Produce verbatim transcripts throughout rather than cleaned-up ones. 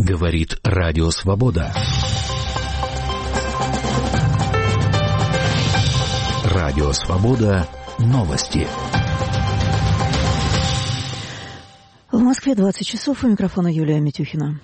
Говорит Радио Свобода. Радио Свобода. Новости. В Москве двадцать часов. У микрофона Юлия Митюхина.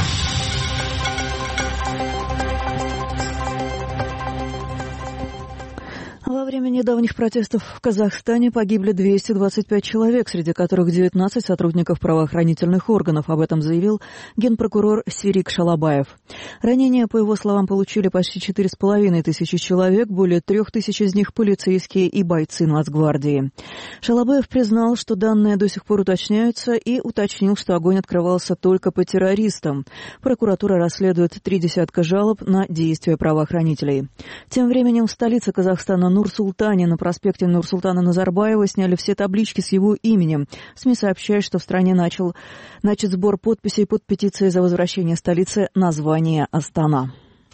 Во время недавних протестов в Казахстане погибли двести двадцать пять человек, среди которых девятнадцать сотрудников правоохранительных органов. Об этом заявил генпрокурор Свирик Шалабаев. Ранения, по его словам, получили почти четыре с половиной тысячи человек, более трех тысяч из них полицейские и бойцы Нацгвардии. Шалабаев признал, что данные до сих пор уточняются, и уточнил, что огонь открывался только по террористам. Прокуратура расследует три десятка жалоб на действия правоохранителей. Тем временем в столице Казахстана Нур-Султане на проспекте Нурсултана Назарбаева сняли все таблички с его именем. СМИ сообщают, что в стране начал, начат сбор подписей под петицией за возвращение столицы названия Астана.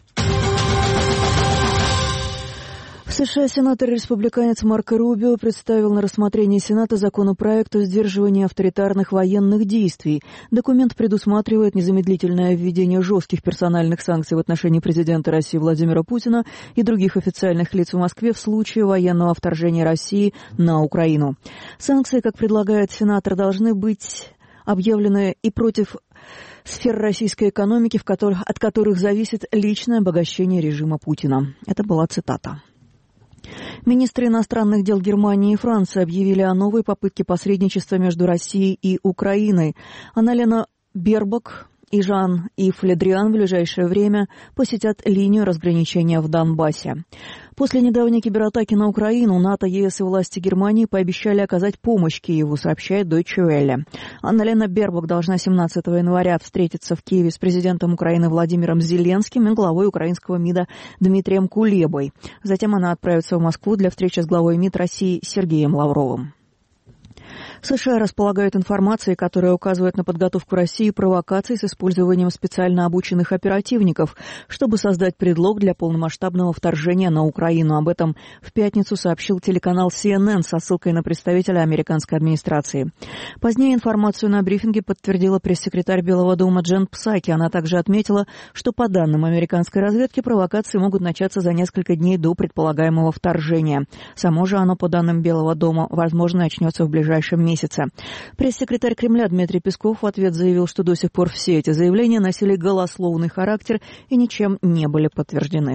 В США сенатор-республиканец Марко Рубио представил на рассмотрение Сената законопроект о сдерживании авторитарных военных действий. Документ предусматривает незамедлительное введение жестких персональных санкций в отношении президента России Владимира Путина и других официальных лиц в Москве в случае военного вторжения России на Украину. Санкции, как предлагает сенатор, должны быть объявлены и против сфер российской экономики, в которых, от которых зависит личное обогащение режима Путина. Это была цитата. Министры иностранных дел Германии и Франции объявили о новой попытке посредничества между Россией и Украиной. Анна-Лена Бербок и Жан-Ив Ле Дриан в ближайшее время посетят линию разграничения в Донбассе. После недавней кибератаки на Украину НАТО, ЕС и власти Германии пообещали оказать помощь Киеву, сообщает Deutsche Welle. Анна-Лена Бербок должна семнадцатого января встретиться в Киеве с президентом Украины Владимиром Зеленским и главой украинского МИДа Дмитрием Кулебой. Затем она отправится в Москву для встречи с главой МИД России Сергеем Лавровым. США располагают информацией, которая указывает на подготовку России провокаций с использованием специально обученных оперативников, чтобы создать предлог для полномасштабного вторжения на Украину. Об этом в пятницу сообщил телеканал си эн эн со ссылкой на представителя американской администрации. Позднее информацию на брифинге подтвердила пресс-секретарь Белого дома Джен Псаки. Она также отметила, что по данным американской разведки провокации могут начаться за несколько дней до предполагаемого вторжения. Само же оно, по данным Белого дома, возможно, начнется в ближайшем месяце. месяца. Пресс-секретарь Кремля Дмитрий Песков в ответ заявил, что до сих пор все эти заявления носили голословный характер и ничем не были подтверждены.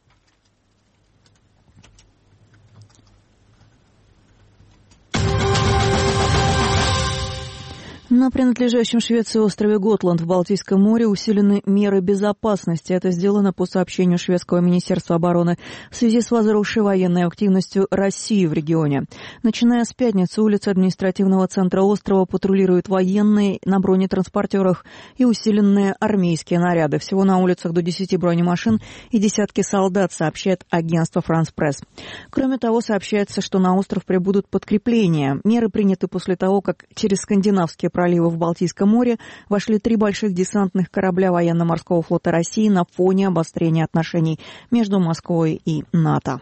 На принадлежащем Швеции острове Готланд в Балтийском море усилены меры безопасности. Это сделано по сообщению шведского министерства обороны в связи с возросшей военной активностью России в регионе. Начиная с пятницы улицы административного центра острова патрулируют военные на бронетранспортерах и усиленные армейские наряды. Всего на улицах до десяти бронемашин и десятки солдат, сообщает агентство France Press. Кроме того, сообщается, что на остров прибудут подкрепления. Меры приняты после того, как через скандинавские проливы в Балтийском море вошли три больших десантных корабля военно-морского флота России на фоне обострения отношений между Москвой и НАТО.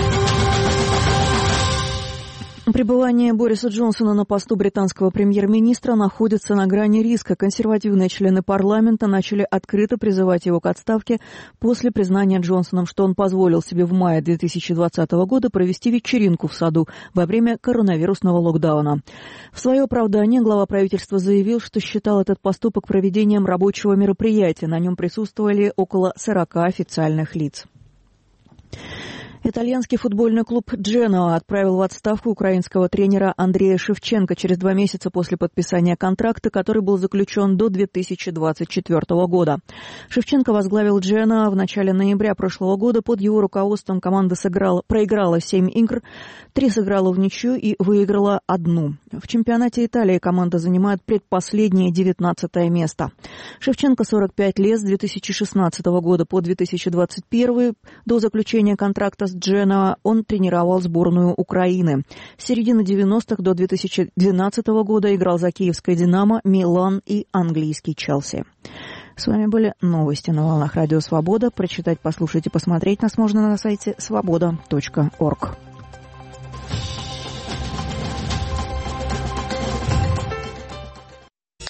Пребывание Бориса Джонсона на посту британского премьер-министра находится на грани риска. Консервативные члены парламента начали открыто призывать его к отставке после признания Джонсоном, что он позволил себе в мае две тысячи двадцатого года провести вечеринку в саду во время коронавирусного локдауна. В свое оправдание глава правительства заявил, что считал этот поступок проведением рабочего мероприятия. На нем присутствовали около сорока официальных лиц. Итальянский футбольный клуб «Дженоа» отправил в отставку украинского тренера Андрея Шевченко через два месяца после подписания контракта, который был заключен до две тысячи двадцать четвёртого года. Шевченко возглавил «Дженоа» в начале ноября прошлого года. Под его руководством команда сыграла, проиграла семь игр, три сыграла в ничью и выиграла одну. В чемпионате Италии команда занимает предпоследнее девятнадцатое место. Шевченко сорок пять лет, с две тысячи шестнадцатого года по две тысячи двадцать первый до заключения контракта с Дженоа он тренировал сборную Украины. С середины девяностых до две тысячи двенадцатого года играл за киевское «Динамо», «Милан» и английский «Челси». С вами были новости на волнах Радио Свобода. Прочитать, послушать и посмотреть нас можно на сайте свобода точка орг.